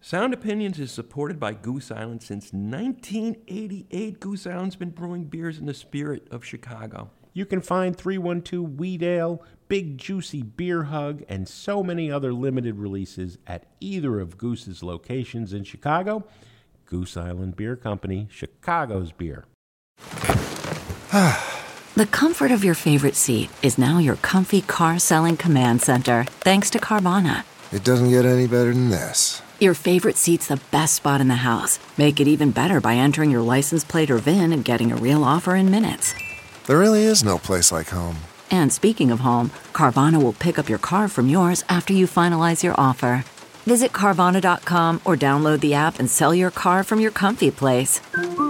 Sound Opinions is supported by Goose Island since 1988. Goose Island's been brewing beers in the spirit of Chicago. You can find 312 Wheat Ale, Big Juicy Beer Hug, and so many other limited releases at either of Goose's locations in Chicago. Goose Island Beer Company, Chicago's beer. The comfort of your favorite seat is now your comfy car-selling command center, thanks to Carvana. It doesn't get any better than this. Your favorite seat's the best spot in the house. Make it even better by entering your license plate or VIN and getting a real offer in minutes. There really is no place like home. And speaking of home, Carvana will pick up your car from yours after you finalize your offer. Visit Carvana.com or download the app and sell your car from your comfy place.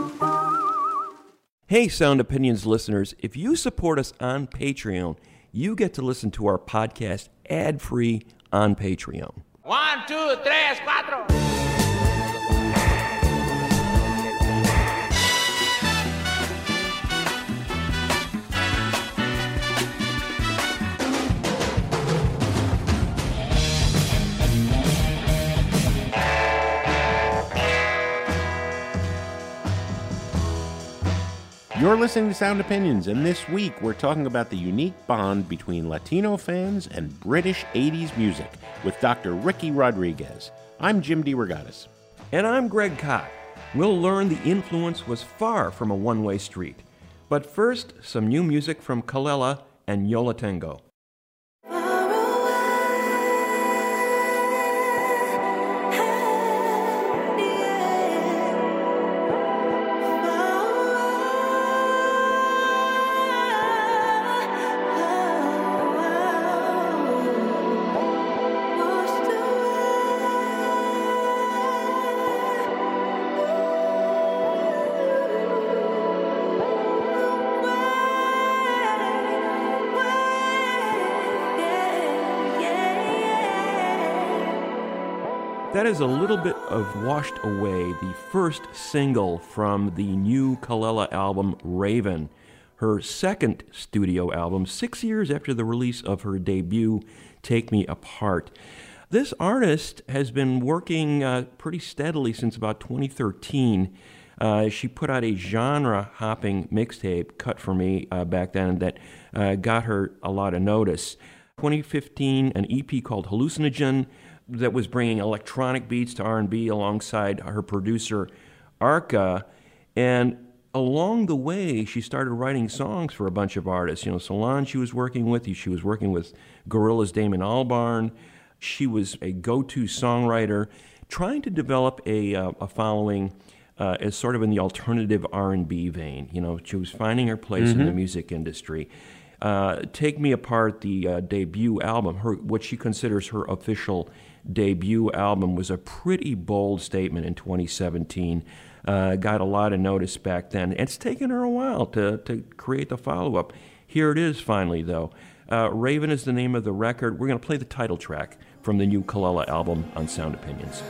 Hey, Sound Opinions listeners, if you support us on Patreon, you get to listen to our podcast ad-free on Patreon. 1, 2, 3, 4. You're listening to Sound Opinions, and this week we're talking about the unique bond between Latino fans and British 80s music with Dr. Ricky Rodriguez. I'm Jim DeRogatis. And I'm Greg Kot. We'll learn the influence was far from a one-way street. But first, some new music from Kalela and Yo La Tengo. That is a little bit of Washed Away, the first single from the new Kalela album, Raven, her second studio album, 6 years after the release of her debut, Take Me Apart. This artist has been working pretty steadily since about 2013. She put out a genre-hopping mixtape, Cut For Me, back then, that got her a lot of notice. 2015, an EP called Hallucinogen, that was bringing electronic beats to R&B alongside her producer, Arca. And along the way, she started writing songs for a bunch of artists. You know, Solange she was working with. She was working with Gorillaz' Damon Albarn. She was a go-to songwriter, trying to develop a following as sort of in the alternative R&B vein. You know, she was finding her place in the music industry. Take Me Apart, the debut album, what she considers her official debut album, was a pretty bold statement in 2017. Got a lot of notice back then. It's taken her a while to create the follow-up. Here it is finally, though. Raven is the name of the record. We're going to play the title track from the new Kalela album on Sound Opinions.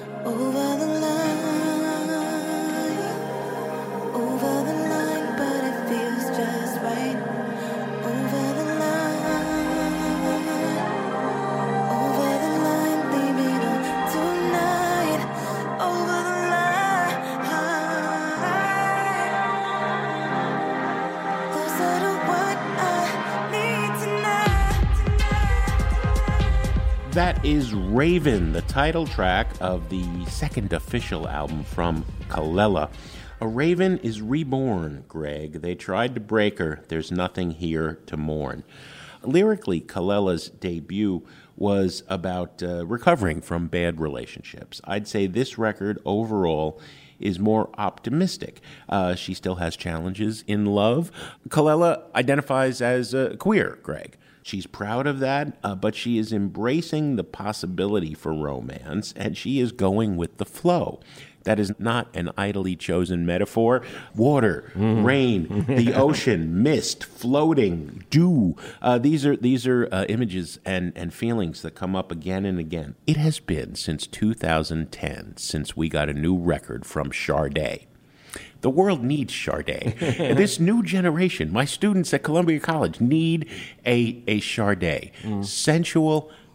That is Raven, the title track of the second official album from Kalela. A raven is reborn, Greg. They tried to break her. There's nothing here to mourn. Lyrically, Kalela's debut was about recovering from bad relationships. I'd say this record overall is more optimistic. She still has challenges in love. Kalela identifies as queer, Greg. She's proud of that, but she is embracing the possibility for romance, and she is going with the flow. That is not an idly chosen metaphor. Water, rain, the ocean, mist, floating, dew. These are images and feelings that come up again and again. It has been since 2010 since we got a new record from Sade. The world needs Sade. This new generation, my students at Columbia College, need a Sade. Sensual,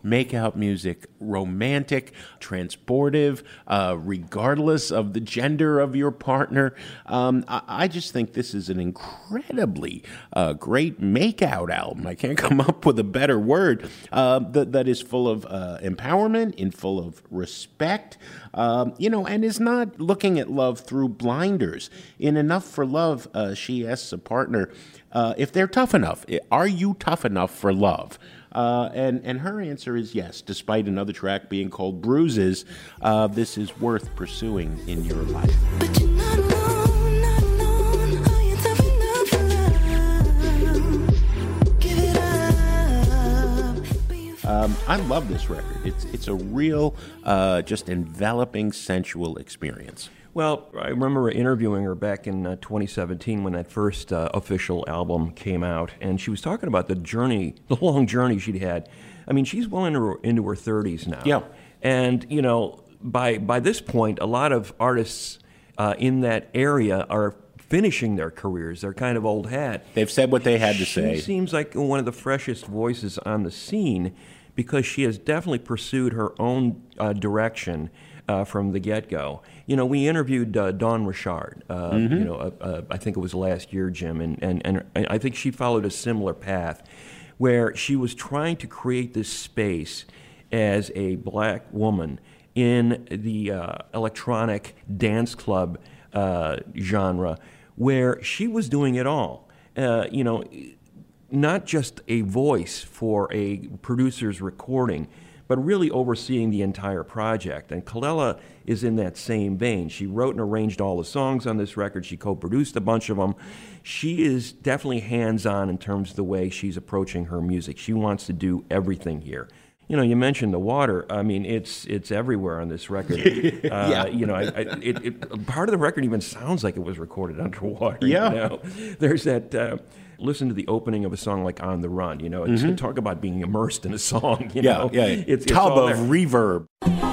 make-out music, romantic, transportive, regardless of the gender of your partner. I just think this is an incredibly great make-out album. I can't come up with a better word that is full of empowerment and full of respect, and is not looking at love through blinders. In Enough for Love, she asks a partner if they're tough enough. Are you tough enough for love? And her answer is yes. Despite another track being called Bruises, this is worth pursuing in your life. But you're not alone, not alone. Are you tough enough for love? Give it up. I love this record. It's a real, just enveloping, sensual experience. Well, I remember interviewing her back in 2017 when that first official album came out, and she was talking about the long journey she'd had. I mean, she's well into her 30s now. Yeah. And, by this point, a lot of artists in that area are finishing their careers. They're kind of old hat. They've said what they had to say. She seems like one of the freshest voices on the scene because she has definitely pursued her own direction from the get-go. We interviewed Dawn Richard, I think it was last year, Jim, and I think she followed a similar path where she was trying to create this space as a black woman in the electronic dance club genre where she was doing it all. Not just a voice for a producer's recording, but really overseeing the entire project. And Kelela is in that same vein. She wrote and arranged all the songs on this record. She co-produced a bunch of them. She is definitely hands-on in terms of the way she's approaching her music. She wants to do everything here. You mentioned the water. I mean, it's everywhere on this record. Yeah. Part of the record even sounds like it was recorded underwater. Yeah. There's that... listen to the opening of a song like On the Run, it's talk about being immersed in a song, Yeah. It's tub all of there. reverb.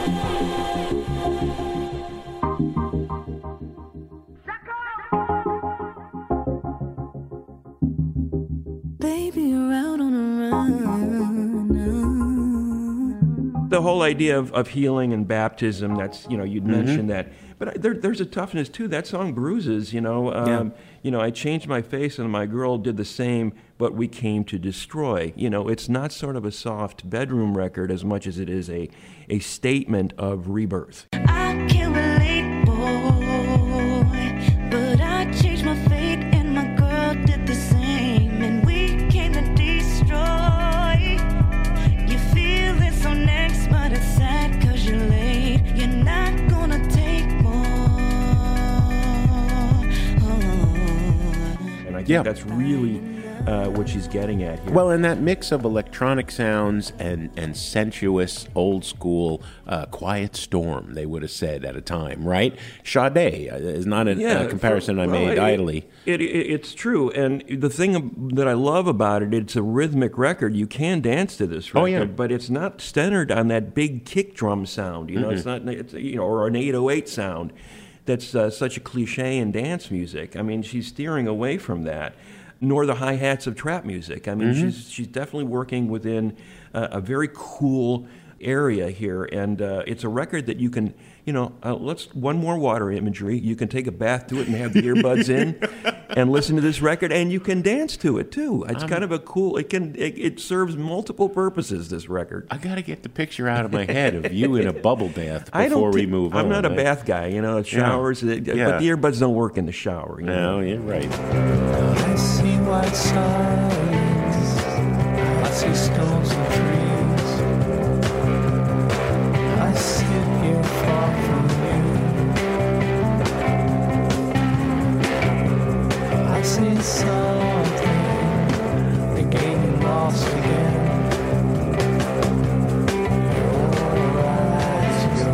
Baby, you're out on a run now. The whole idea of healing and baptism, that's, you'd mentioned that. But there's a toughness, too. That song, Bruises, I changed my face and my girl did the same, but we came to destroy. It's not sort of a soft bedroom record as much as it is a statement of rebirth. I can't relate, boy, but I changed my fate and my girl did the same, and we came to destroy. You feel it so next, but it's sad 'cause you're late. You're not gonna take more. And I think that's really what she's getting at here. Well, and that mix of electronic sounds and sensuous, old-school, quiet storm, they would have said at a time, right? Sade is not a comparison I made idly. It's true, and the thing that I love about it, it's a rhythmic record. You can dance to this record, but it's not centered on that big kick drum sound. It's not, or an 808 sound. That's such a cliche in dance music. I mean, she's steering away from that. Nor the hi-hats of trap music. I mean, she's definitely working within a very cool area here, and it's a record that you can, let's one more water imagery. You can take a bath to it and have the earbuds in and listen to this record, and you can dance to it too. It's kind of a cool. It serves multiple purposes. This record. I got to get the picture out of my head of you in a bubble bath before we move on. I'm not a bath guy. Showers, but the earbuds don't work in the shower. No, you're right. I see white signs, I see stones and trees, I sit here far from you, I see something, the getting lost again. Your eyes go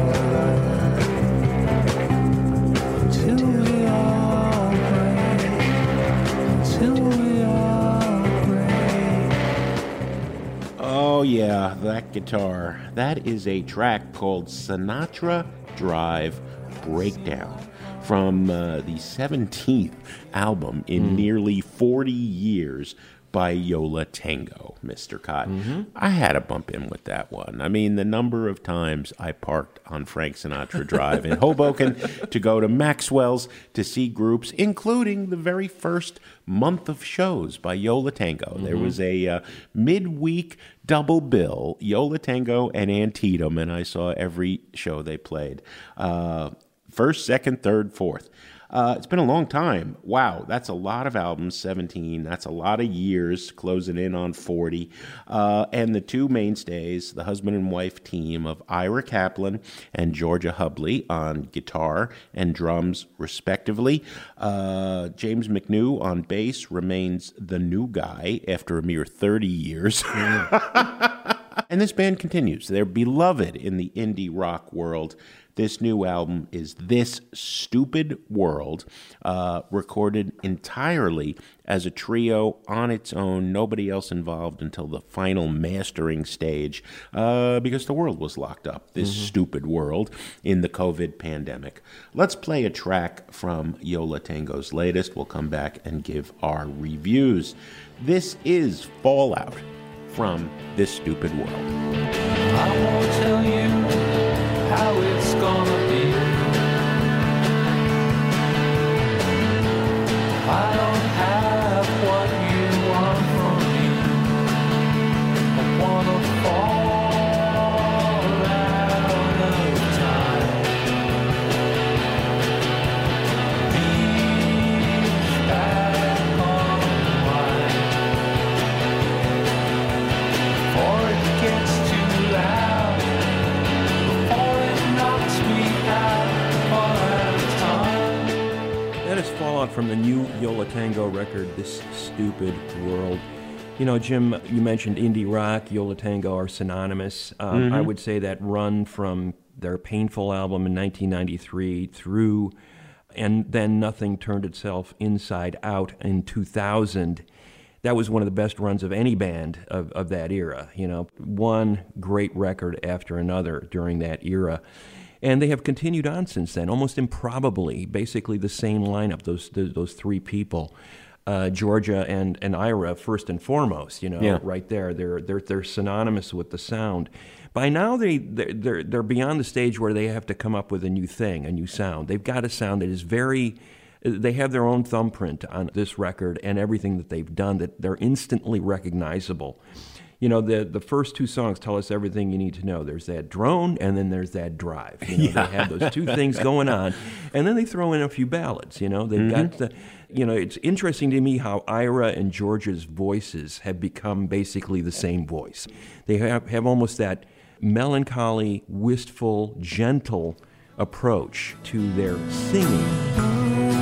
till we all break. Till we all break. Oh, yeah, that guitar. That is a track called Sinatra Drive Breakdown from the 17th album in nearly 40 years by Yola Tango, Mr. Cotton. I had to bump in with that one. I mean, the number of times I parked on Frank Sinatra Drive in Hoboken to go to Maxwell's to see groups, including the very first month of shows by Yola Tango. There was a midweek double bill, Yola Tango and Antietam, and I saw every show they played. First, second, third, fourth. It's been a long time. Wow, that's a lot of albums, 17. That's a lot of years, closing in on 40. And the two mainstays, the husband and wife team of Ira Kaplan and Georgia Hubley on guitar and drums, respectively. James McNew on bass remains the new guy after a mere 30 years. And this band continues. They're beloved in the indie rock world. This new album is This Stupid World, recorded entirely as a trio on its own, nobody else involved until the final mastering stage, because the world was locked up, this stupid world, in the COVID pandemic. Let's play a track from Yola Tango's latest. We'll come back and give our reviews. This is Fallout from This Stupid World. I won't tell you how it's gonna be. I don't have what you want from me. I wanna fall out of time. Be back online. Before it gets too loud, before it knocks me out of time. That is Fallout from the new Yola Tango record, This Stupid World. You know, Jim, you mentioned indie rock. Yola Tango are synonymous. I would say that run from their Painful album in 1993 through, and then Nothing Turned Itself Inside Out in 2000. That was one of the best runs of any band of that era. You know, one great record after another during that era. And they have continued on since then, almost improbably, basically the same lineup, those three people. Georgia and Ira, first and foremost, you know, right there. They're synonymous with the sound. By now, they're beyond the stage where they have to come up with a new thing, a new sound. They've got a sound that is very. They have their own thumbprint on this record and everything that they've done, that they're instantly recognizable. You know, the first two songs tell us everything you need to know. There's that drone, and then there's that drive. You know, they have those two things going on. And then they throw in a few ballads, you know. They've got the, you know, it's interesting to me how Ira and Georgia's voices have become basically the same voice. They have almost that melancholy, wistful, gentle approach to their singing.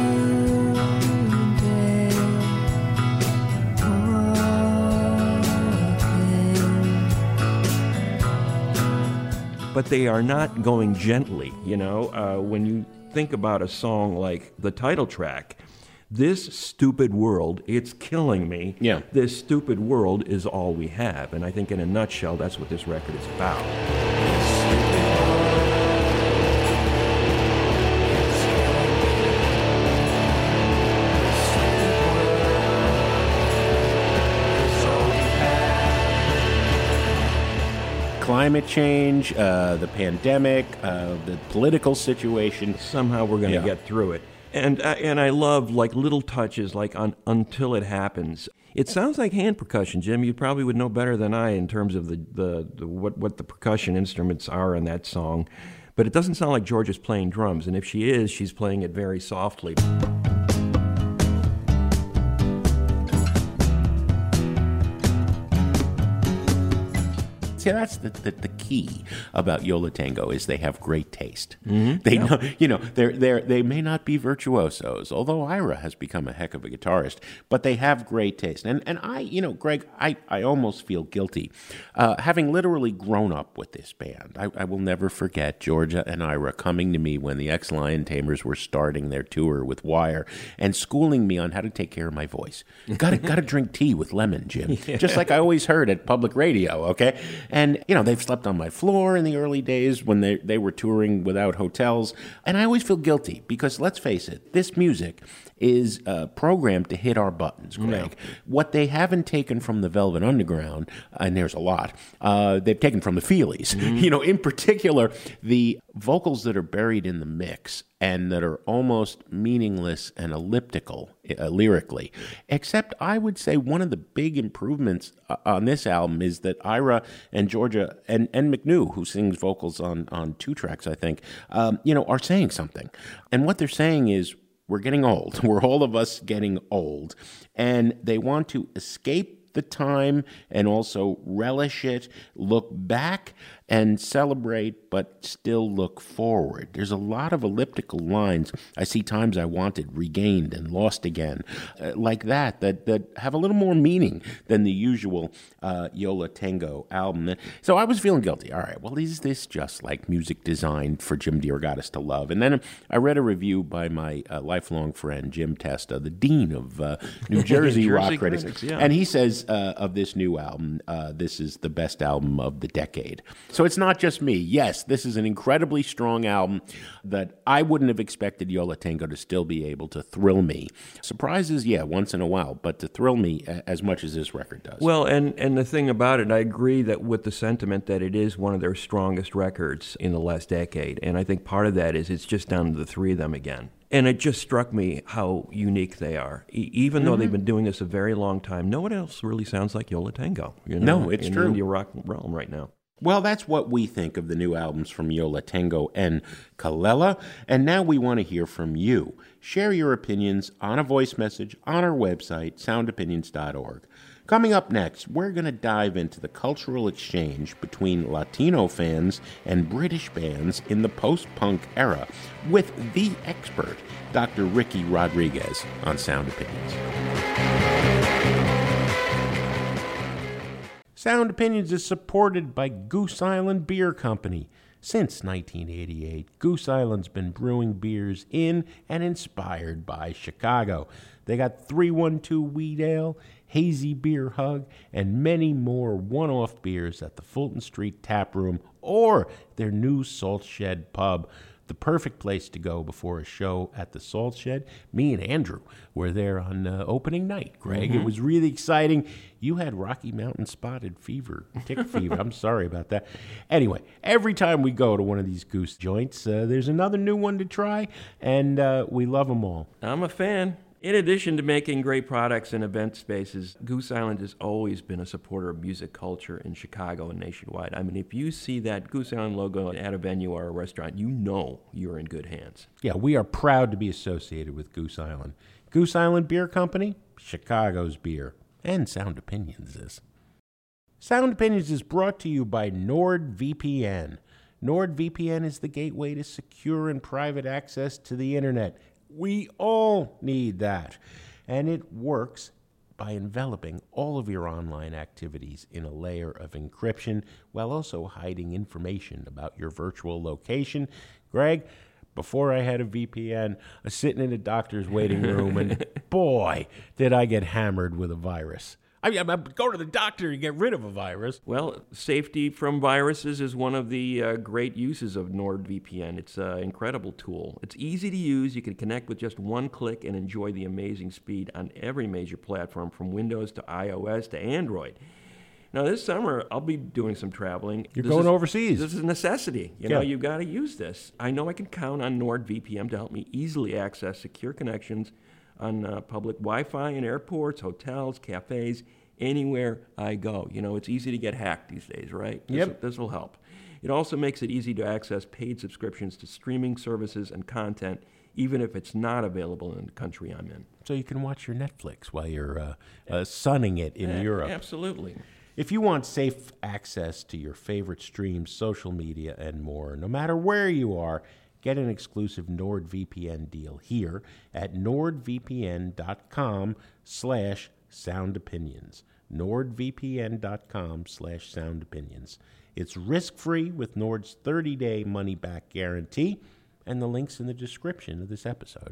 But they are not going gently, you know. When you think about a song like the title track, This Stupid World, it's killing me. Yeah. This stupid world is all we have. And I think in a nutshell, that's what this record is about. Climate change, the pandemic, the political situation. Somehow we're going to get through it. And I love like little touches like on Until It Happens. It sounds like hand percussion, Jim. You probably would know better than I in terms of what the percussion instruments are in that song. But it doesn't sound like Georgia's playing drums. And if she is, she's playing it very softly. See, that's the key about Yola Tango is they have great taste. They know, you know, they may not be virtuosos, although Ira has become a heck of a guitarist, but they have great taste. And I, you know, Greg, I almost feel guilty. Having literally grown up with this band, I will never forget Georgia and Ira coming to me when the Ex-Lion Tamers were starting their tour with Wire and schooling me on how to take care of my voice. Gotta drink tea with lemon, Jim. Just like I always heard at public radio, okay? And, they've slept on my floor in the early days when they were touring without hotels. And I always feel guilty because, let's face it, this music is programmed to hit our buttons, Greg. Yeah. What they haven't taken from the Velvet Underground, and there's a lot, they've taken from the Feelies. Mm-hmm. In particular, the vocals that are buried in the mix and that are almost meaningless and elliptical lyrically. Except I would say one of the big improvements on this album is that Ira and Georgia and McNew, who sings vocals on 2 tracks, I think, are saying something. And what they're saying is, we're getting old. We're all of us getting old. And they want to escape the time and also relish it, look back and celebrate, but still look forward. There's a lot of elliptical lines. I see times I wanted, regained, and lost again, like that have a little more meaning than the usual Yo La Tengo album. So I was feeling guilty. All right, well, is this just like music designed for Jim DeRogatis to love? And then I read a review by my lifelong friend, Jim Testa, the dean of New Jersey rock critics. Yeah. And he says of this new album, this is the best album of the decade. So it's not just me. Yes, this is an incredibly strong album that I wouldn't have expected Yo La Tengo to still be able to thrill me. Surprises, yeah, once in a while, but to thrill me as much as this record does. Well, and the thing about it, I agree that with the sentiment that it is one of their strongest records in the last decade, and I think part of that is it's just down to the 3 of them again. And it just struck me how unique they are. Even though they've been doing this a very long time, no one else really sounds like Yo La Tengo. No, it's true. In the indie rock realm right now. Well, that's what we think of the new albums from Yo La Tengo and Kelela, and now we want to hear from you. Share your opinions on a voice message on our website, soundopinions.org. Coming up next, we're going to dive into the cultural exchange between Latino fans and British bands in the post-punk era with the expert, Dr. Ricky Rodriguez, on Sound Opinions. Sound Opinions is supported by Goose Island Beer Company. Since 1988, Goose Island's been brewing beers in and inspired by Chicago. They got 312 Wheat Ale, Hazy Beer Hug, and many more one-off beers at the Fulton Street Tap Room or their new Salt Shed Pub. The perfect place to go before a show at the Salt Shed. Me and Andrew were there on opening night, Greg. Mm-hmm. It was really exciting. You had Rocky Mountain Spotted Fever, tick fever. I'm sorry about that. Anyway, every time we go to one of these Goose joints, there's another new one to try, and we love them all. I'm a fan. In addition to making great products and event spaces, Goose Island has always been a supporter of music culture in Chicago and nationwide. I mean, if you see that Goose Island logo at a venue or a restaurant, you know you're in good hands. Yeah, we are proud to be associated with Goose Island. Goose Island Beer Company, Chicago's beer, and Sound Opinions is. Sound Opinions is brought to you by NordVPN. NordVPN is the gateway to secure and private access to the internet. We all need that. And it works by enveloping all of your online activities in a layer of encryption while also hiding information about your virtual location. Greg, before I had a VPN, I was sitting in a doctor's waiting room, and boy, did I get hammered with a virus. I mean, I'm go to the doctor and get rid of a virus. Well, safety from viruses is one of the great uses of NordVPN. It's an incredible tool. It's easy to use. You can connect with just one click and enjoy the amazing speed on every major platform, from Windows to iOS to Android. Now, this summer, I'll be doing some traveling. You're going overseas. This is a necessity. You know, you've got to use this. I know I can count on NordVPN to help me easily access secure connections on public Wi-Fi in airports, hotels, cafes, anywhere I go. You know, it's easy to get hacked these days, right? Yep. This will help. It also makes it easy to access paid subscriptions to streaming services and content, even if it's not available in the country I'm in. So you can watch your Netflix while you're sunning it in Europe. Absolutely. If you want safe access to your favorite streams, social media, and more, no matter where you are, get an exclusive NordVPN deal here at nordvpn.com/soundopinions. nordvpn.com/soundopinions. It's risk-free with Nord's 30-day money-back guarantee, and the link's in the description of this episode.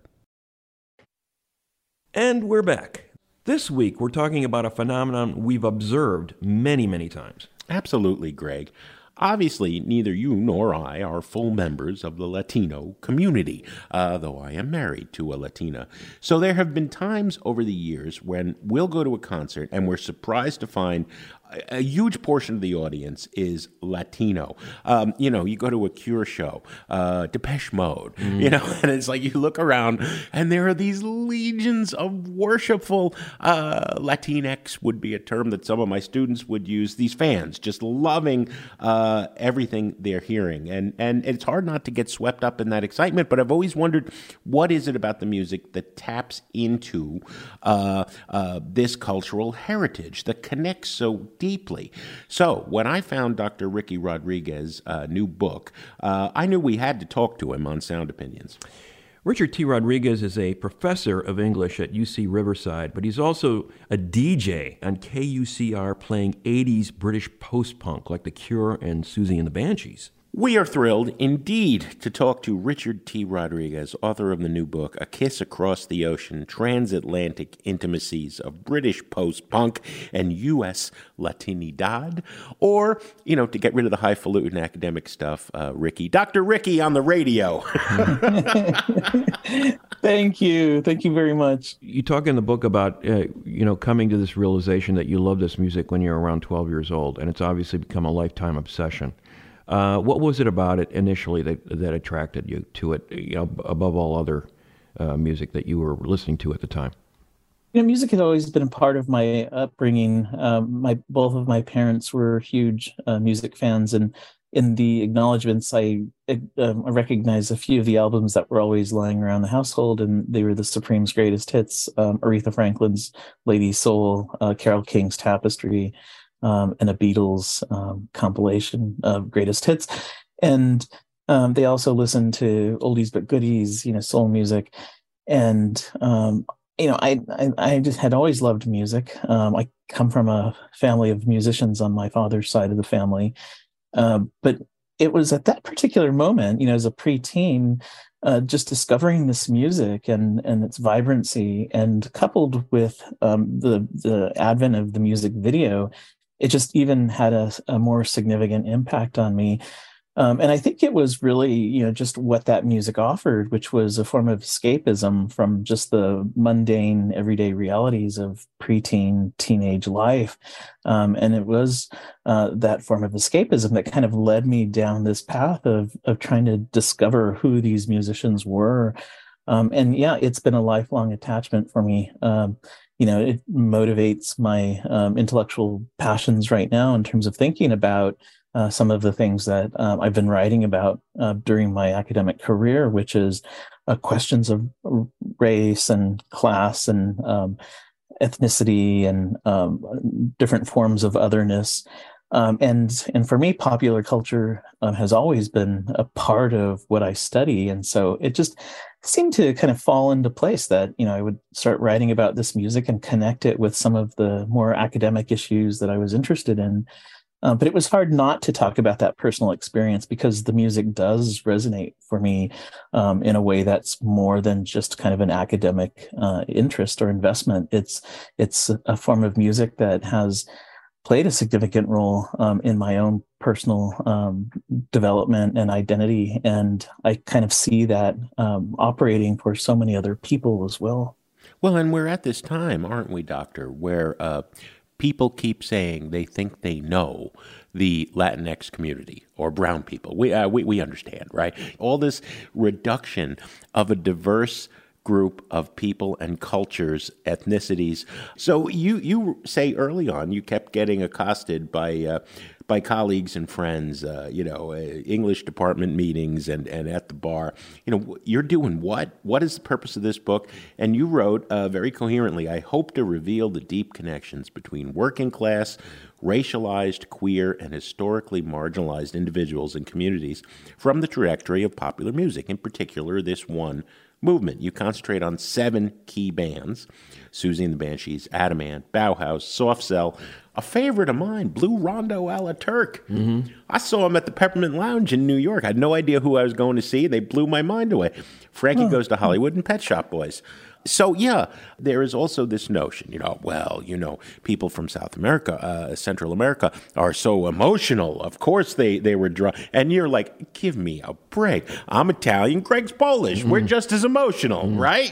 And we're back. This week, we're talking about a phenomenon we've observed many, many times. Absolutely, Greg. Obviously, neither you nor I are full members of the Latino community, though I am married to a Latina. So there have been times over the years when we'll go to a concert and we're surprised to find a huge portion of the audience is Latino. You go to a Cure show, Depeche Mode, and it's like you look around and there are these legions of worshipful Latinx would be a term that some of my students would use, these fans just loving everything they're hearing. And it's hard not to get swept up in that excitement, but I've always wondered, what is it about the music that taps into this cultural heritage that connects so deeply? So when I found Dr. Ricky Rodriguez's new book, I knew we had to talk to him on Sound Opinions. Richard T. Rodriguez is a professor of English at UC Riverside, but he's also a DJ on KUCR playing 80s British post-punk like The Cure and Susie and the Banshees. We are thrilled indeed to talk to Richard T. Rodriguez, author of the new book, A Kiss Across the Ocean, Transatlantic Intimacies of British Post-Punk and U.S. Latinidad. Or, to get rid of the highfalutin academic stuff, Ricky. Dr. Ricky on the radio. Thank you. Thank you very much. You talk in the book about, coming to this realization that you love this music when you're around 12 years old, and it's obviously become a lifetime obsession. What was it about it initially that attracted you to it, above all other music that you were listening to at the time? Music had always been a part of my upbringing. Both of my parents were huge music fans, and in the acknowledgments, I recognized a few of the albums that were always lying around the household, and they were the Supremes' greatest hits, Aretha Franklin's Lady Soul, Carole King's Tapestry, and a Beatles compilation of greatest hits. And they also listened to oldies but goodies, soul music. And, I just had always loved music. I come from a family of musicians on my father's side of the family. But it was at that particular moment, as a preteen, just discovering this music and its vibrancy, and coupled with the advent of the music video, it just even had a more significant impact on me. And I think it was really, just what that music offered, which was a form of escapism from just the mundane, everyday realities of preteen, teenage life. And it was that form of escapism that kind of led me down this path of trying to discover who these musicians were. And yeah, it's been a lifelong attachment for me. It motivates my intellectual passions right now in terms of thinking about some of the things that I've been writing about during my academic career, which is questions of race and class and ethnicity and different forms of otherness. And for me, popular culture has always been a part of what I study. And so it just seemed to kind of fall into place that, I would start writing about this music and connect it with some of the more academic issues that I was interested in. But it was hard not to talk about that personal experience, because the music does resonate for me in a way that's more than just kind of an academic interest or investment. It's a form of music that has played a significant role in my own personal development and identity. And I kind of see that operating for so many other people as well. Well, and we're at this time, aren't we, Doctor, where people keep saying they think they know the Latinx community or brown people. We understand, right? All this reduction of a diverse group of people and cultures, ethnicities. So you say early on you kept getting accosted by colleagues and friends, English department meetings and at the bar. You're doing what? What is the purpose of this book? And you wrote very coherently, I hope to reveal the deep connections between working class, racialized, queer, and historically marginalized individuals and communities from the trajectory of popular music, in particular this one movement. You concentrate on 7 key bands: Susie and the Banshees, Adamant, Bauhaus, Soft Cell, A favorite of mine, Blue Rondo a la Turk. I saw him at the Peppermint Lounge in New York. I had no idea who I was going to see. They blew my mind away. Frankie Goes to Hollywood and Pet Shop Boys. So, yeah, there is also this notion, people from South America, Central America are so emotional. Of course they were drawn. And you're like, give me a break. I'm Italian, Greg's Polish. We're just as emotional, right?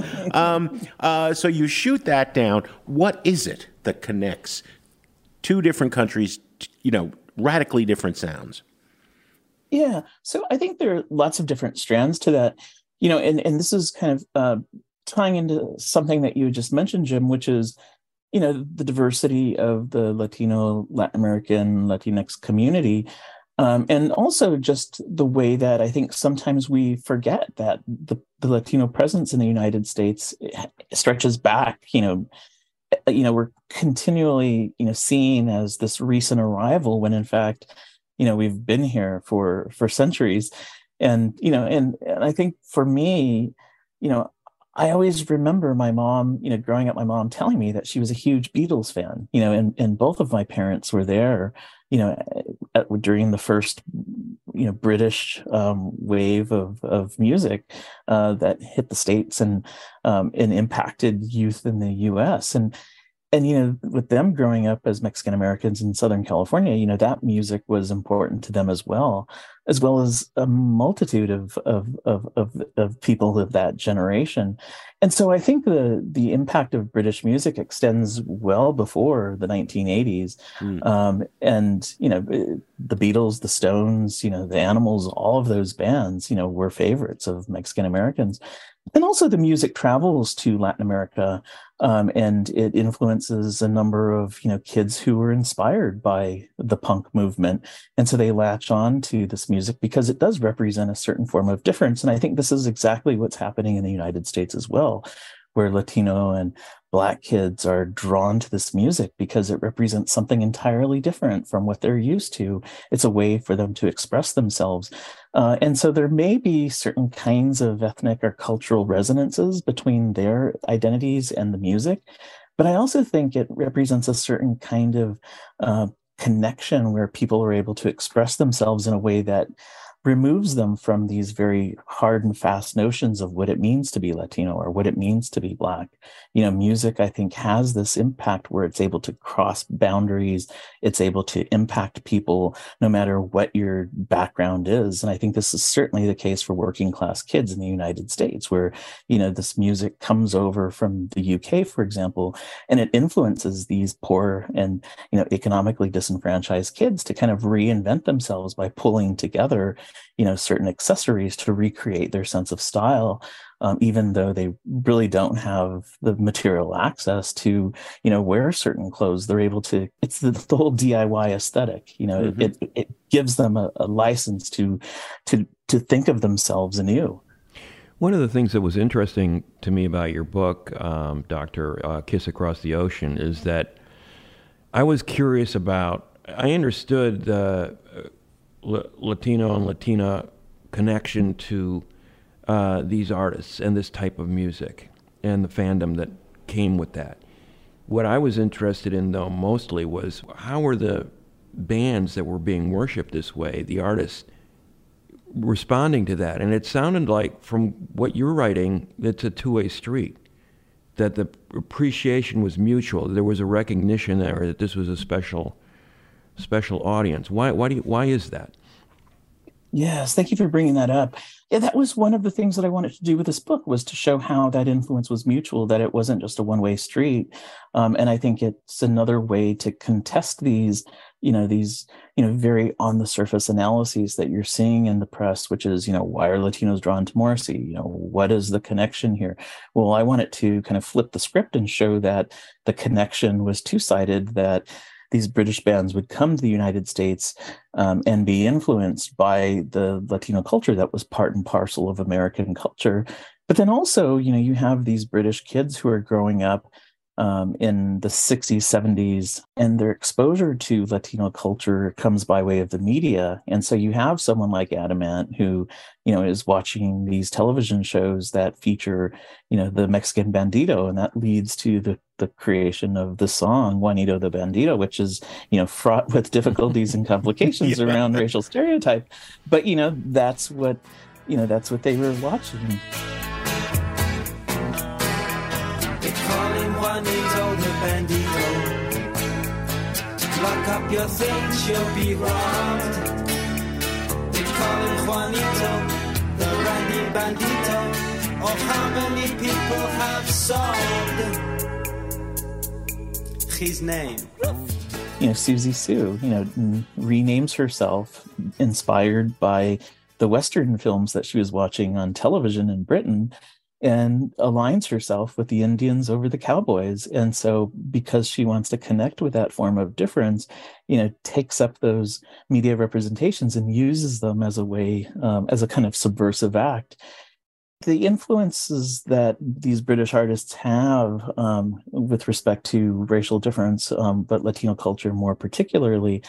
So you shoot that down. What is it that connects two different countries, radically different sounds? Yeah. So I think there are lots of different strands to that, and this is kind of tying into something that you just mentioned, Jim, which is, the diversity of the Latino, Latin American, Latinx community. And also just the way that I think sometimes we forget that the Latino presence in the United States stretches back, we're continually, seen as this recent arrival when in fact, we've been here for centuries. And, and I think for me, I always remember my mom, growing up, my mom telling me that she was a huge Beatles fan, and both of my parents were there, during the first, British wave of music that hit the States and impacted youth in the U.S. And with them growing up as Mexican Americans in Southern California, that music was important to them as well as a multitude of people of that generation. And so I think the impact of British music extends well before the 1980s. And, the Beatles, the Stones, the Animals, all of those bands, were favorites of Mexican Americans. And also the music travels to Latin America, and it influences a number of, kids who were inspired by the punk movement. And so they latch on to this music because it does represent a certain form of difference. And I think this is exactly what's happening in the United States as well, where Latino and Black kids are drawn to this music because it represents something entirely different from what they're used to. It's a way for them to express themselves. And so there may be certain kinds of ethnic or cultural resonances between their identities and the music. But I also think it represents a certain kind of connection where people are able to express themselves in a way that removes them from these very hard and fast notions of what it means to be Latino or what it means to be Black. Music, I think, has this impact where it's able to cross boundaries. It's able to impact people no matter what your background is. And I think this is certainly the case for working class kids in the United States, where, this music comes over from the UK, for example, and it influences these poor and, economically disenfranchised kids to kind of reinvent themselves by pulling together certain accessories to recreate their sense of style, even though they really don't have the material access to, wear certain clothes. They're able to, it's the whole DIY aesthetic, it gives them a license to think of themselves anew. One of the things that was interesting to me about your book, Dr. Kiss Across the Ocean, is that I was curious about, I understood the Latino and Latina connection to these artists and this type of music and the fandom that came with that. What I was interested in, though, mostly was how were the bands that were being worshipped this way, the artists, responding to that? And it sounded like, from what you're writing, it's a two-way street, that the appreciation was mutual. There was a recognition there that this was a special audience. Why is that? Yes, thank you for bringing that up. Yeah, that was one of the things that I wanted to do with this book, was to show how that influence was mutual, that it wasn't just a one-way street. And I think it's another way to contest these very on the surface analyses that you're seeing in the press, which is, why are Latinos drawn to Morrissey? What is the connection here? Well, I wanted to kind of flip the script and show that the connection was two-sided, that these British bands would come to the United States and be influenced by the Latino culture that was part and parcel of American culture. But then also, you have these British kids who are growing up in the 60s, 70s, and their exposure to Latino culture comes by way of the media. And so you have someone like Adamant who, is watching these television shows that feature, the Mexican Bandito, and that leads to the the creation of the song Juanito the Bandito, which is, fraught with difficulties and complications around racial stereotype. But, that's what they were watching. They call him Juanito the Bandito. Lock up your things, you'll be robbed. They call him Juanito the Randy Bandito. Oh, how many people have solved his name? Susie Sue, renames herself inspired by the Western films that she was watching on television in Britain, and aligns herself with the Indians over the cowboys. And so because she wants to connect with that form of difference, takes up those media representations and uses them as a way, as a kind of subversive act. The influences that these British artists have with respect to racial difference, but Latino culture more particularly,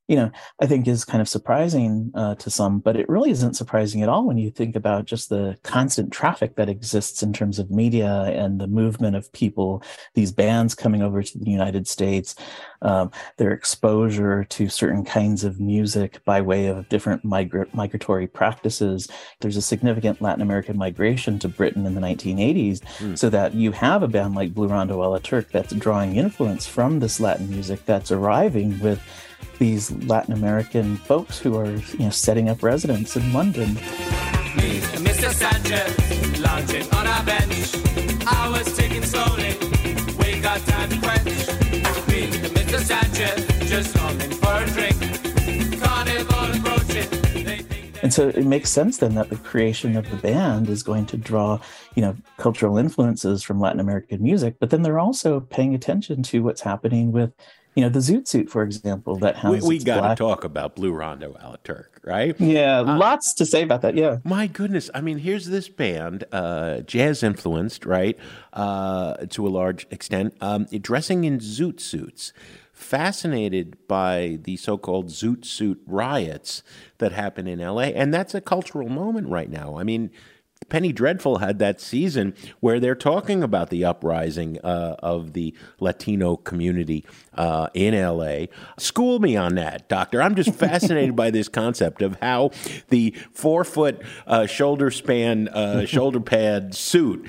I think is kind of surprising to some, but it really isn't surprising at all when you think about just the constant traffic that exists in terms of media and the movement of people, these bands coming over to the United States, their exposure to certain kinds of music by way of different migratory practices. There's a significant Latin American migration to Britain in the 1980s, so that you have a band like Blue Rondo a la Turk that's drawing influence from this Latin music that's arriving with these Latin American folks who are, setting up residence in London. Me and Mr. Sanchez lounging on our bench. I was taking slowly. We got time to quench. Me and Mr. Sanchez just longing for a drink. Carnival approaching. And so it makes sense then that the creation of the band is going to draw, cultural influences from Latin American music, but then they're also paying attention to what's happening with the Zoot Suit, for example, that has we got to talk about Blue Rondo a la Turk, right? Yeah, lots to say about that, yeah. My goodness. I mean, here's this band, jazz-influenced, right, to a large extent, dressing in zoot suits, fascinated by the so-called Zoot Suit riots that happen in L.A., and that's a cultural moment right now. I mean, Penny Dreadful had that season where they're talking about the uprising of the Latino community in L.A. School me on that, Doctor. I'm just fascinated by this concept of how the 4-foot shoulder span, shoulder pad suit,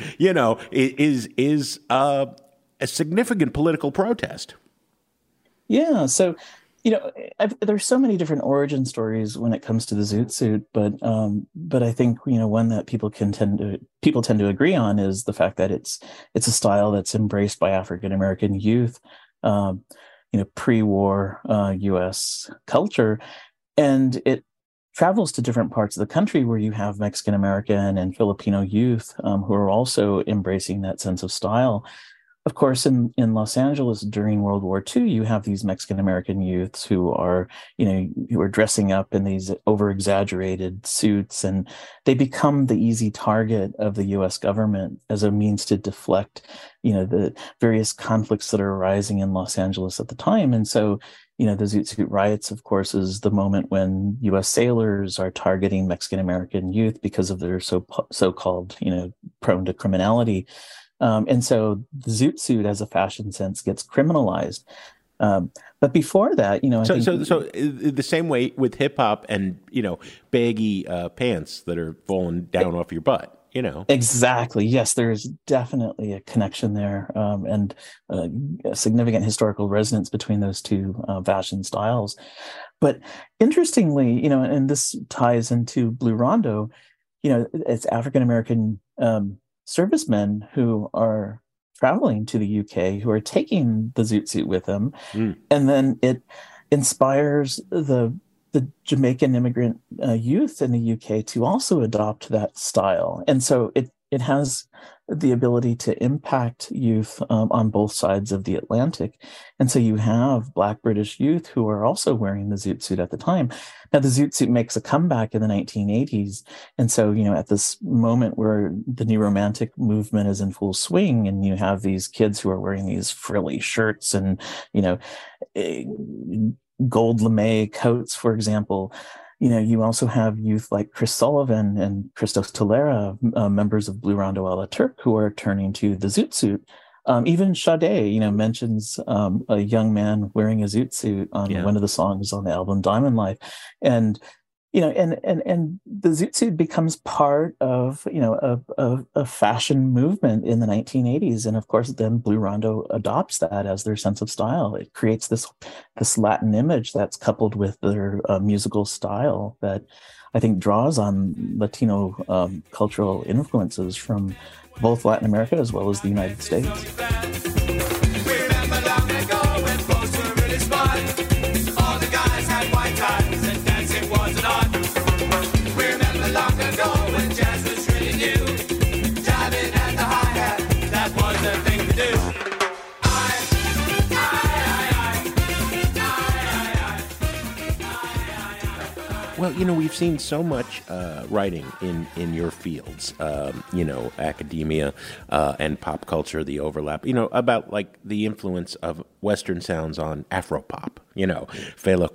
is a significant political protest. Yeah, so there's so many different origin stories when it comes to the Zoot Suit, but I think one that people tend to agree on is the fact that it's a style that's embraced by African American youth, pre-war U.S. culture, and it travels to different parts of the country where you have Mexican American and Filipino youth who are also embracing that sense of style. Of course, in Los Angeles during World War II, you have these Mexican-American youths who are dressing up in these over-exaggerated suits, and they become the easy target of the U.S. government as a means to deflect, the various conflicts that are arising in Los Angeles at the time. And so, the Zoot Suit riots, of course, is the moment when U.S. sailors are targeting Mexican-American youth because of their so-called, prone to criminality. And so the Zoot Suit as a fashion sense gets criminalized. But before that, So the same way with hip hop and, baggy pants that are falling down off your butt, Exactly. Yes, there's definitely a connection there, and a significant historical resonance between those two fashion styles. But interestingly, and this ties into Blue Rondo, it's African American servicemen who are traveling to the UK who are taking the Zoot Suit with them. And then it inspires the Jamaican immigrant youth in the UK to also adopt that style. And so it has the ability to impact youth on both sides of the Atlantic. And so you have Black British youth who are also wearing the Zoot Suit at the time. Now, the Zoot Suit makes a comeback in the 1980s. And so, at this moment where the New Romantic movement is in full swing, and you have these kids who are wearing these frilly shirts and, gold lame coats, for example, you also have youth like Chris Sullivan and Christos Tolera, members of Blue Rondo a la Turk, who are turning to the Zoot Suit Even Sade, mentions a young man wearing a zoot suit on one of the songs on the album Diamond Life. And and the zoot suit becomes part of a fashion movement in the 1980s, and of course then Blue Rondo adopts that as their sense of style. It creates this Latin image that's coupled with their musical style that I think draws on Latino cultural influences from both Latin America as well as the United States. Well, we've seen so much writing in your fields, academia and pop culture, the overlap, about like the influence of Western sounds on Afropop, Fela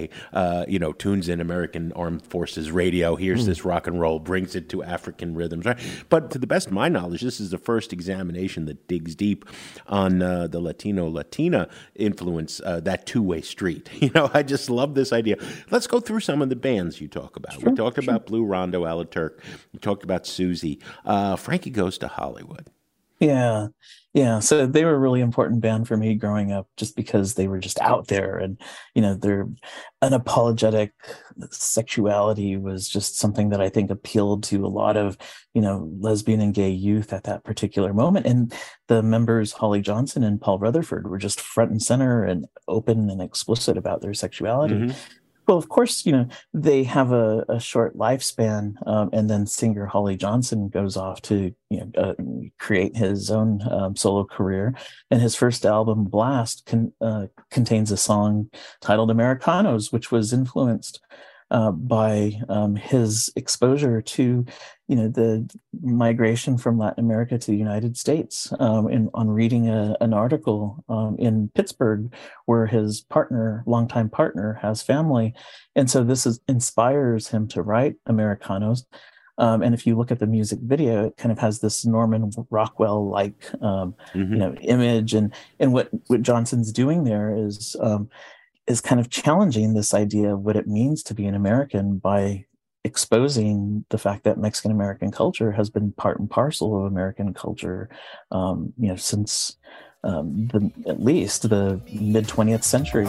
Kuti, tunes in American Armed Forces radio, hears this rock and roll, brings it to African rhythms, right? But to the best of my knowledge, this is the first examination that digs deep on the Latino-Latina influence, that two-way street. I just love this idea. Let's go through some of the bands you talk about. Sure, we talked about Blue Rondo, Alaturk. We talked about Susie. Frankie Goes to Hollywood. Yeah. So they were a really important band for me growing up, just because they were just out there, and their unapologetic sexuality was just something that I think appealed to a lot of lesbian and gay youth at that particular moment. And the members Holly Johnson and Paul Rutherford were just front and center and open and explicit about their sexuality. Mm-hmm. Well, of course, they have a short lifespan, and then singer Holly Johnson goes off to create his own solo career. And his first album, Blast, contains a song titled Americanos, which was influenced by his exposure to the migration from Latin America to the United States, on reading an article in Pittsburgh where his longtime partner, has family. And so this inspires him to write Americanos. And if you look at the music video, it kind of has this Norman Rockwell-like image. And what Johnson's doing there is kind of challenging this idea of what it means to be an American by exposing the fact that Mexican American culture has been part and parcel of American culture, since at least the mid 20th century.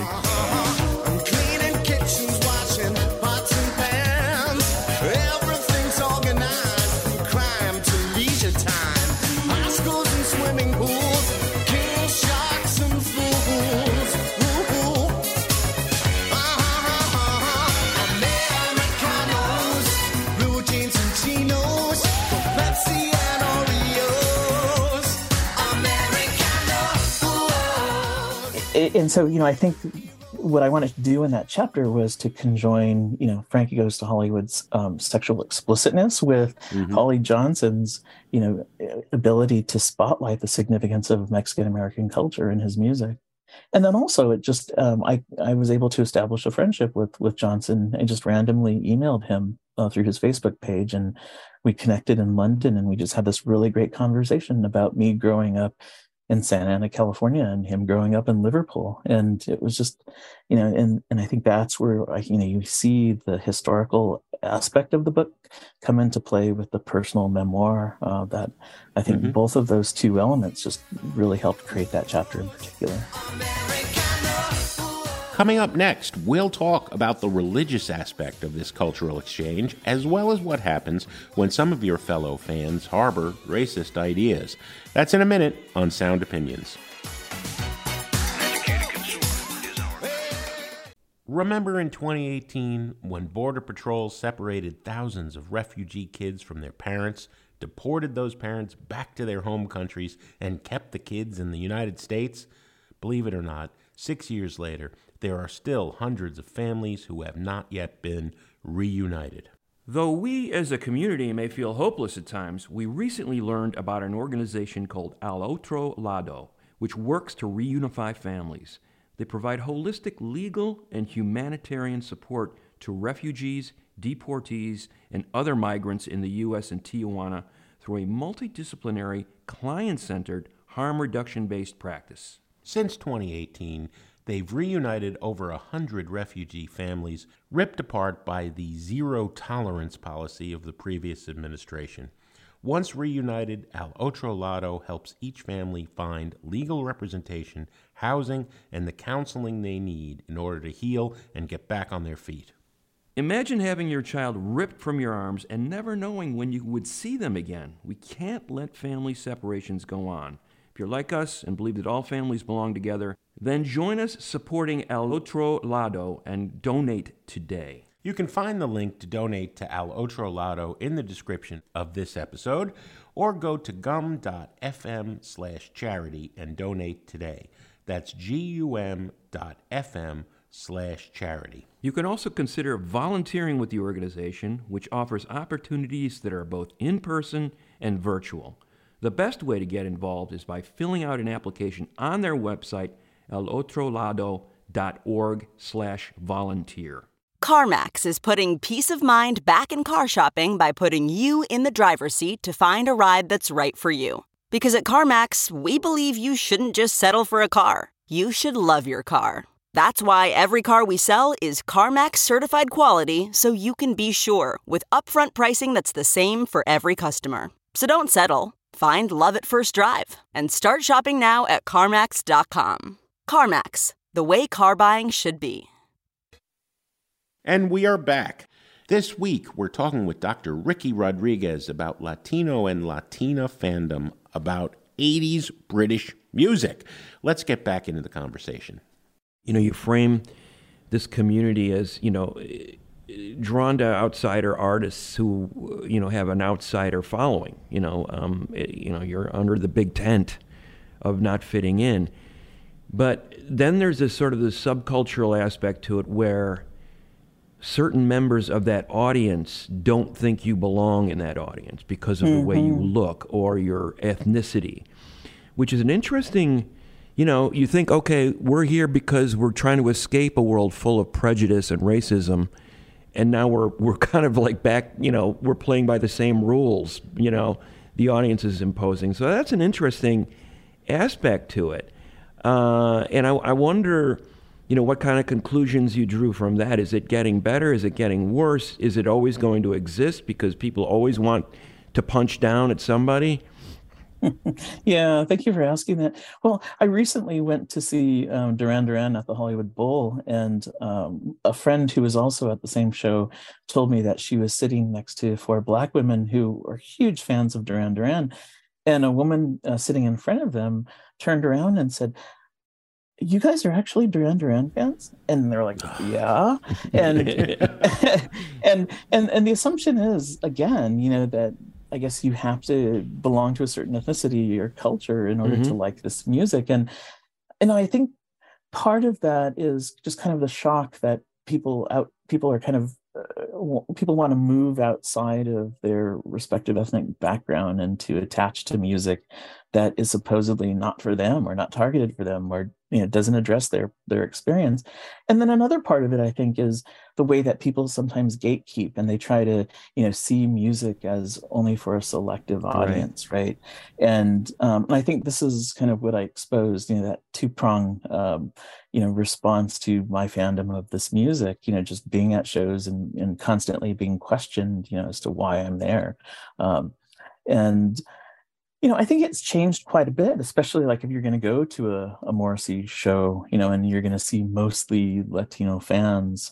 And so, I think what I wanted to do in that chapter was to conjoin, Frankie Goes to Hollywood's sexual explicitness with Holly Johnson's, ability to spotlight the significance of Mexican American culture in his music. And then also it just, I was able to establish a friendship with Johnson. I just randomly emailed him through his Facebook page, and we connected in London, and we just had this really great conversation about me growing up in Santa Ana, California, and him growing up in Liverpool. And it was just, and I think that's where, you see the historical aspect of the book come into play with the personal memoir, that I think both of those two elements just really helped create that chapter in particular. Coming up next, we'll talk about the religious aspect of this cultural exchange, as well as what happens when some of your fellow fans harbor racist ideas. That's in a minute on Sound Opinions. Remember in 2018 when Border Patrol separated thousands of refugee kids from their parents, deported those parents back to their home countries, and kept the kids in the United States? Believe it or not, 6 years later, there are still hundreds of families who have not yet been reunited. Though we as a community may feel hopeless at times, we recently learned about an organization called Al Otro Lado, which works to reunify families. They provide holistic legal and humanitarian support to refugees, deportees, and other migrants in the U.S. and Tijuana through a multidisciplinary, client-centered, harm reduction-based practice. Since 2018, they've reunited over 100 refugee families ripped apart by the zero-tolerance policy of the previous administration. Once reunited, Al Otro Lado helps each family find legal representation, housing, and the counseling they need in order to heal and get back on their feet. Imagine having your child ripped from your arms and never knowing when you would see them again. We can't let family separations go on. If you're like us and believe that all families belong together, then join us supporting Al Otro Lado and donate today. You can find the link to donate to Al Otro Lado in the description of this episode, or go to gum.fm/charity and donate today. That's gum.fm/charity. You can also consider volunteering with the organization, which offers opportunities that are both in-person and virtual. The best way to get involved is by filling out an application on their website, alotrolado.org/volunteer. CarMax is putting peace of mind back in car shopping by putting you in the driver's seat to find a ride that's right for you. Because at CarMax, we believe you shouldn't just settle for a car. You should love your car. That's why every car we sell is CarMax certified quality, so you can be sure with upfront pricing that's the same for every customer. So don't settle. Find love at first drive and start shopping now at CarMax.com. CarMax, the way car buying should be. And we are back. This week, we're talking with Dr. Ricky Rodriguez about Latino and Latina fandom, about 80s British music. Let's get back into the conversation. You know, you frame this community as, drawn to outsider artists who, have an outsider following. You're under the big tent of not fitting in. But then there's this sort of the subcultural aspect to it where certain members of that audience don't think you belong in that audience because of the way you look or your ethnicity, which is an interesting, you think, okay, we're here because we're trying to escape a world full of prejudice and racism, and now we're kind of like back, we're playing by the same rules, the audience is imposing. So that's an interesting aspect to it. And I wonder, what kind of conclusions you drew from that. Is it getting better? Is it getting worse? Is it always going to exist because people always want to punch down at somebody? Yeah, thank you for asking that. Well, I recently went to see Duran Duran at the Hollywood Bowl, and a friend who was also at the same show told me that she was sitting next to 4 Black women who are huge fans of Duran Duran, and a woman sitting in front of them turned around and said, "You guys are actually Duran Duran fans?" And they're like, "Yeah." And and the assumption is, again, that I guess you have to belong to a certain ethnicity or culture in order to like this music. And I think part of that is just kind of the shock that people are kind of people want to move outside of their respective ethnic background and to attach to music that is supposedly not for them or not targeted for them, or doesn't address their experience. And then another part of it, I think, is the way that people sometimes gatekeep and they try to see music as only for a selective audience, right? And I think this is kind of what I exposed, that two-prong response to my fandom of this music, just being at shows and constantly being questioned, as to why I'm there. And I think it's changed quite a bit, especially like if you're going to go to a Morrissey show, and you're going to see mostly Latino fans.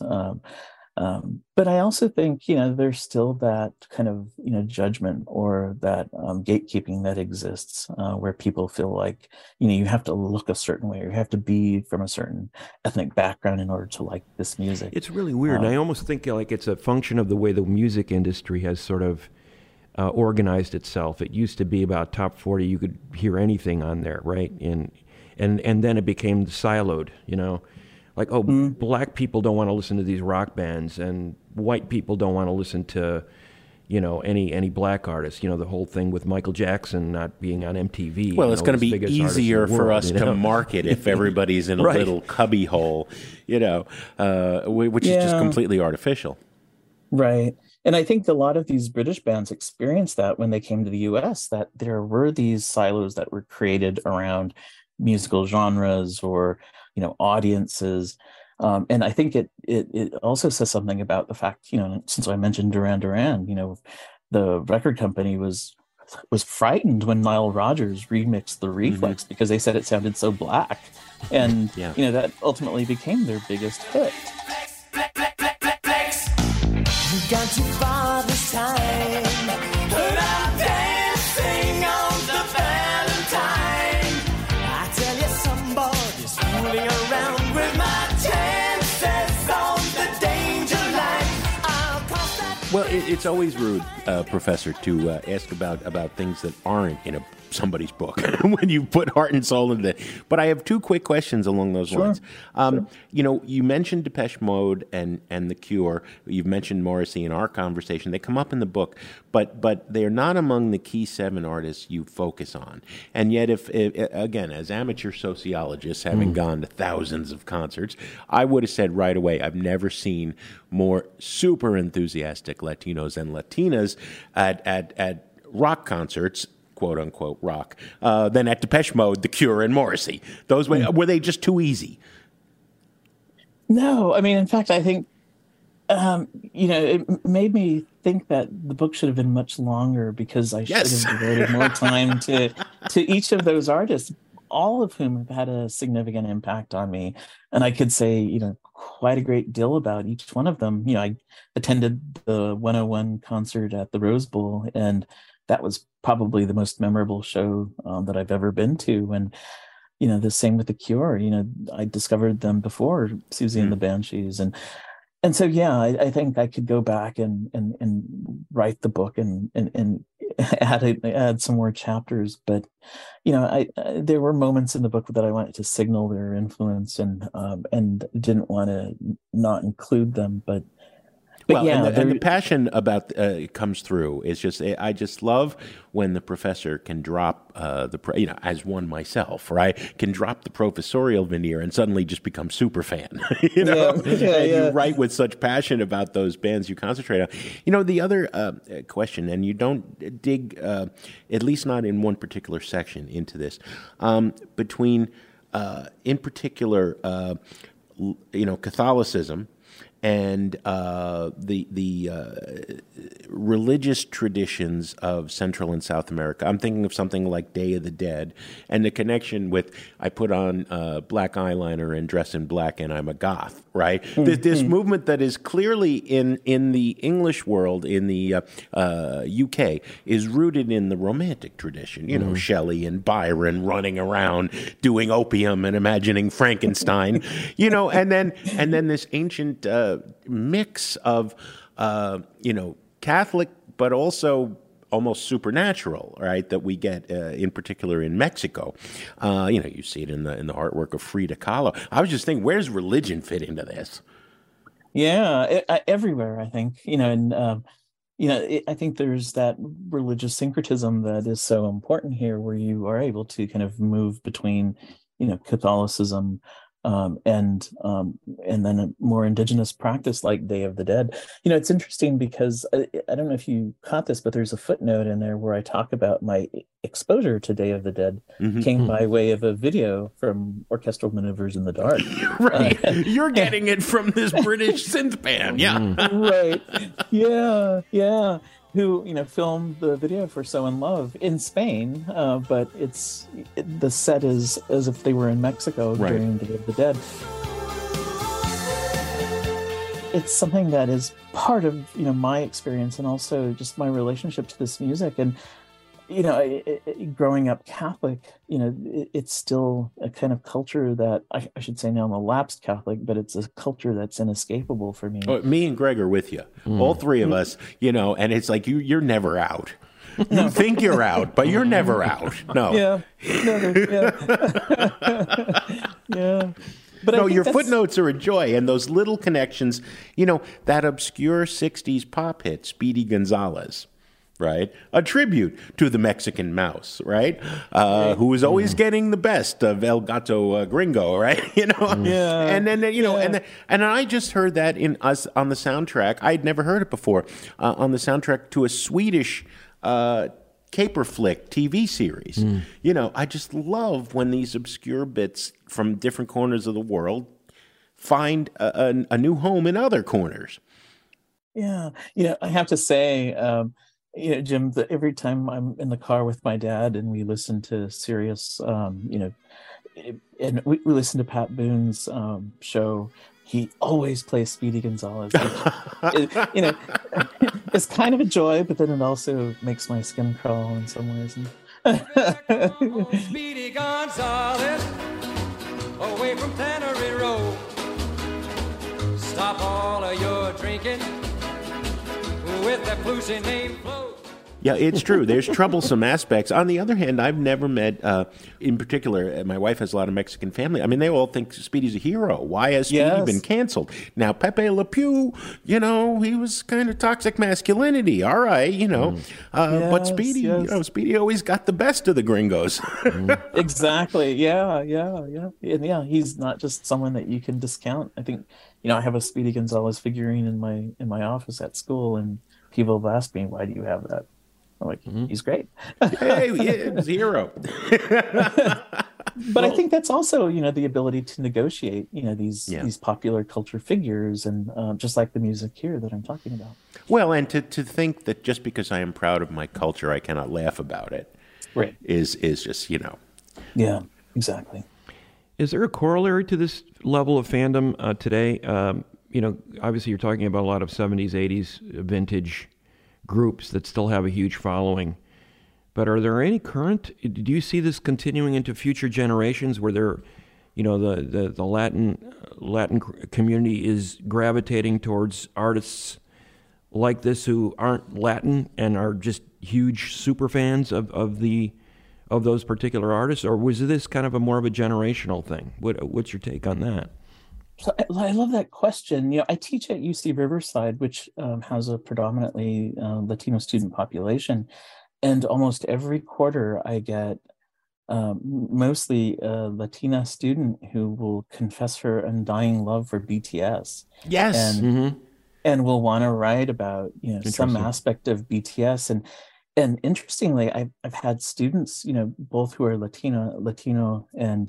But I also think, there's still that kind of, judgment or that gatekeeping that exists where people feel like, you have to look a certain way or you have to be from a certain ethnic background in order to like this music. It's really weird. And I almost think like it's a function of the way the music industry has sort of organized itself. It used to be about top 40. You could hear anything on there, right? And then it became siloed, like, black people don't want to listen to these rock bands, and white people don't want to listen to, any black artists. The whole thing with Michael Jackson not being on MTV. Well, it's going to be easier for us to market if everybody's in a little cubbyhole, which is just completely artificial. Right. And I think a lot of these British bands experienced that when they came to the US, that there were these silos that were created around musical genres or, audiences. And I think it also says something about the fact, since I mentioned Duran Duran, the record company was frightened when Nile Rodgers remixed the Reflex because they said it sounded so black. And, that ultimately became their biggest hit. You've gone too far this time. But I'm dancing on the Valentine. I tell you, somebody's fooling around with my chances on the danger line. I'll cross that. Well, it's always rude, Professor, to ask about things that aren't in somebody's book when you put heart and soul into it. But I have two quick questions along those lines. You mentioned Depeche Mode and The Cure. You've mentioned Morrissey in our conversation. They come up in the book, but they're not among the key 7 artists you focus on. And yet, if again, as amateur sociologists, having gone to thousands of concerts, I would have said right away, I've never seen more super enthusiastic Latinos and Latinas at rock concerts, quote unquote rock, than at Depeche Mode, The Cure, and Morrissey. Those were they just too easy? No, I mean, in fact, I think it made me think that the book should have been much longer because I should have devoted more time to each of those artists, all of whom have had a significant impact on me. And I could say, quite a great deal about each one of them. I attended the 101 concert at the Rose Bowl, and that was probably the most memorable show that I've ever been to. And, the same with The Cure. I discovered them before Susie and the Banshees. And so, I think I could go back and write the book and add some more chapters. But, there were moments in the book that I wanted to signal their influence and didn't want to not include them. But and the passion about comes through. It's just I just love when the professor can drop as one myself, right? Can drop the professorial veneer and suddenly just become super fan. You write with such passion about those bands you concentrate on. The other question, and you don't dig, at least not in one particular section, into this, between, in particular, Catholicism and the religious traditions of Central and South America. I'm thinking of something like Day of the Dead, and the connection with I put on black eyeliner and dress in black, and I'm a goth. Right? This movement that is clearly in the English world, in the UK, is rooted in the Romantic tradition. Shelley and Byron running around doing opium and imagining Frankenstein. And then this ancient mix of Catholic, but also almost supernatural, right? That we get in particular in Mexico. You see it in the artwork of Frida Kahlo. I was just thinking, where's religion fit into this? Yeah, everywhere. I think I think there's that religious syncretism that is so important here, where you are able to kind of move between Catholicism and then a more indigenous practice like Day of the Dead. It's interesting because I don't know if you caught this, but there's a footnote in there where I talk about my exposure to Day of the Dead came by way of a video from Orchestral Maneuvers in the Dark. Right. You're getting it from this British synth band. Yeah. Right. Yeah. Who filmed the video for So in Love in Spain, but the set is as if they were in Mexico during Day of the Dead. It's something that is part of my experience and also just my relationship to this music. And growing up Catholic, it's still a kind of culture that I should say now I'm a lapsed Catholic, but it's a culture that's inescapable for me. Oh, me and Greg are with you, all three of us, and it's like you're never out. You think you're out, but you're never out. No. Yeah. Yeah. But no, your footnotes are a joy, and those little connections, that obscure 60s pop hit, Speedy Gonzales. right? A tribute to the Mexican mouse, right? Who was always getting the best of El Gato Gringo, right? And then and I just heard that in us on the soundtrack. I'd never heard it before on the soundtrack to a Swedish caper flick TV series. I just love when these obscure bits from different corners of the world find a new home in other corners. Yeah, I have to say, Jim, that every time I'm in the car with my dad and we listen to Sirius, and we listen to Pat Boone's show, he always plays Speedy Gonzales. Which, it's kind of a joy, but then it also makes my skin crawl in some ways. Speedy Gonzales, away from Tannery Road. Stop all of your drinking with that Lucy named Flo. Yeah, it's true. There's troublesome aspects. On the other hand, I've never met, in particular, my wife has a lot of Mexican family. I mean, they all think Speedy's a hero. Why has Speedy been canceled? Now, Pepe Le Pew, he was kind of toxic masculinity. All right, but Speedy, Speedy always got the best of the gringos. Exactly. Yeah. And he's not just someone that you can discount. I think, I have a Speedy Gonzales figurine in my office at school, and people have asked me, why do you have that? I'm like, he's great. Hey, he's a hero. But I think that's also, the ability to negotiate, these popular culture figures, and just like the music here that I'm talking about. Well, and to think that just because I am proud of my culture, I cannot laugh about it, right? Is just Yeah, exactly. Is there a corollary to this level of fandom today? Obviously you're talking about a lot of 70s, 80s vintage groups that still have a huge following. But are there any current, do you see this continuing into future generations where they're, the Latin community is gravitating towards artists like this who aren't Latin and are just huge super fans of those particular artists? Or was this kind of more of a generational thing? What's your take on that? So I love that question. I teach at UC Riverside, which has a predominantly Latino student population. And almost every quarter I get mostly a Latina student who will confess her undying love for BTS. Yes. And will want to write about, some aspect of BTS. And interestingly, I've had students, both who are Latino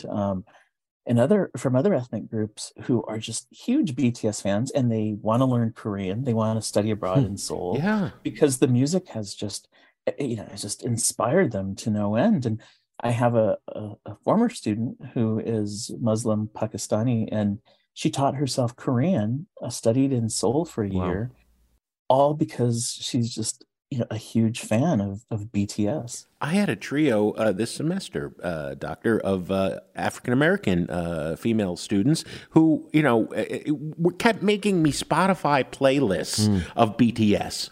and from other ethnic groups who are just huge BTS fans, and they want to learn Korean. They want to study abroad in Seoul, because the music has just inspired them to no end. And I have a former student who is Muslim Pakistani, and she taught herself Korean, studied in Seoul for a year, all because she's just a huge fan of BTS. I had a trio this semester, Doctor, of African-American female students who, kept making me Spotify playlists of BTS.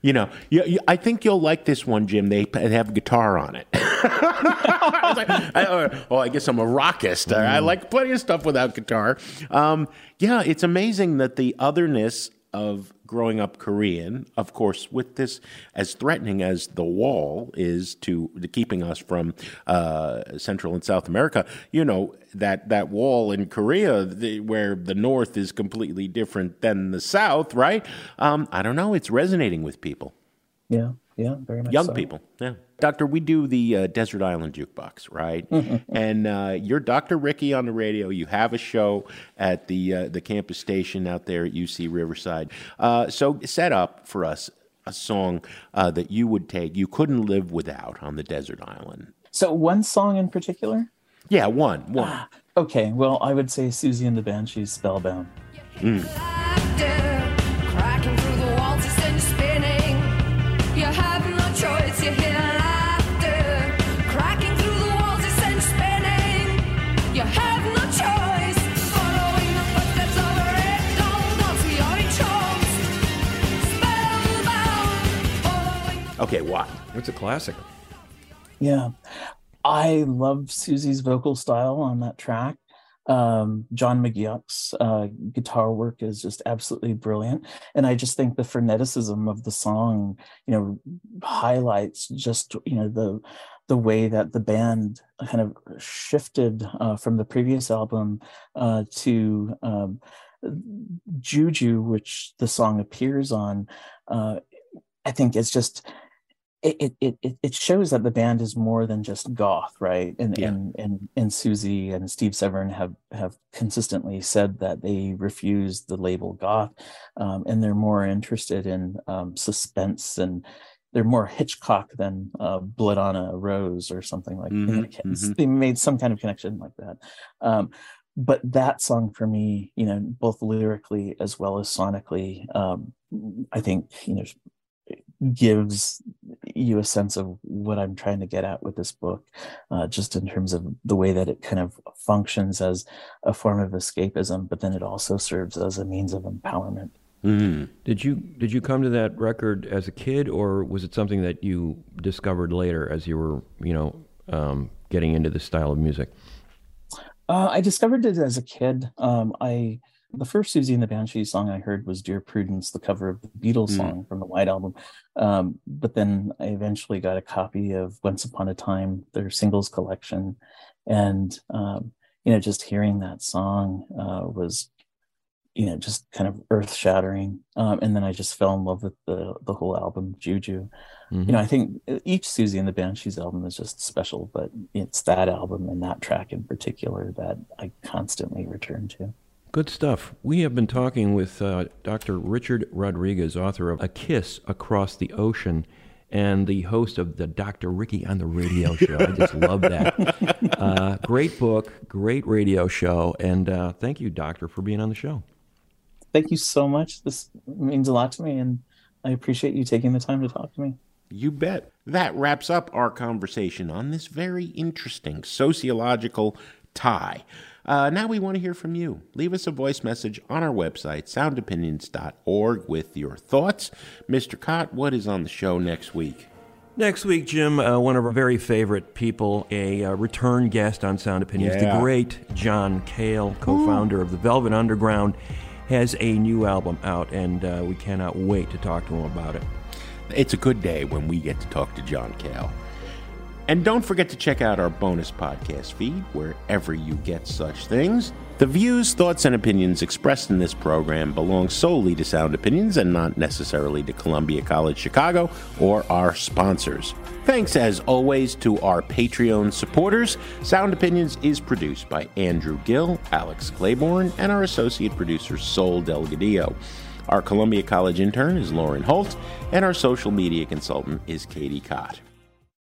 I think you'll like this one, Jim. They have a guitar on it. I was like, I guess I'm a rockist. I like plenty of stuff without guitar. It's amazing that the otherness of growing up Korean, of course, with this as threatening as the wall is to keeping us from Central and South America, that wall in Korea where the North is completely different than the South, right? I don't know. It's resonating with people. Yeah, very much Young so. people, yeah. Doctor, we do the Desert Island Jukebox, right? And you're Dr. Ricky on the radio. You have a show at the campus station out there at UC Riverside. So set up for us a song that you would take, you couldn't live without on the desert island. So one song in particular? Yeah, one. Okay, well, I would say Susie and the Banshees, Spellbound. Cracking through the walls, you send spinning. You have no choice, you hear laughter. Cracking through the walls, you send spinning. You have no choice. Following the footsteps of a red gold dance, we are entranced. Spellbound. Okay, why? It's a classic. Yeah. I love Susie's vocal style on that track. John McGeoch's guitar work is just absolutely brilliant, and I just think the freneticism of the song, highlights just the way that the band kind of shifted from the previous album to Juju, which the song appears on. I think it's just it shows that the band is more than just goth, right? And Susie and Steve Severn have consistently said that they refuse the label goth, and they're more interested in suspense, and they're more Hitchcock than Blood on a Rose or something like that. They made some kind of connection like that. But that song for me, both lyrically as well as sonically, I think, gives you a sense of what I'm trying to get at with this book, just in terms of the way that it kind of functions as a form of escapism, but then it also serves as a means of empowerment. Did you come to that record as a kid, or was it something that you discovered later as you were, getting into this style of music? I discovered it as a kid. The first Susie and the Banshees song I heard was Dear Prudence, the cover of the Beatles song from the White Album. But then I eventually got a copy of Once Upon a Time, their singles collection. And, just hearing that song was, just kind of earth-shattering. And then I just fell in love with the whole album, Juju. I think each Susie and the Banshees album is just special, but it's that album and that track in particular that I constantly return to. Good stuff. We have been talking with Dr. Richard Rodriguez, author of A Kiss Across the Ocean, and the host of the Dr. Ricky on the Radio Show. I just love that. Great book, great radio show, and thank you, Doctor, for being on the show. Thank you so much. This means a lot to me, and I appreciate you taking the time to talk to me. You bet. That wraps up our conversation on this very interesting sociological tie. Now we want to hear from you. Leave us a voice message on our website, soundopinions.org, with your thoughts. Mr. Cott, what is on the show next week? Next week, Jim, one of our very favorite people, a return guest on Sound Opinions, the great John Cale, co-founder of the Velvet Underground, has a new album out, and we cannot wait to talk to him about it. It's a good day when we get to talk to John Cale. And don't forget to check out our bonus podcast feed wherever you get such things. The views, thoughts, and opinions expressed in this program belong solely to Sound Opinions and not necessarily to Columbia College Chicago or our sponsors. Thanks, as always, to our Patreon supporters. Sound Opinions is produced by Andrew Gill, Alex Claiborne, and our associate producer, Sol Delgadillo. Our Columbia College intern is Lauren Holt, and our social media consultant is Katie Cott.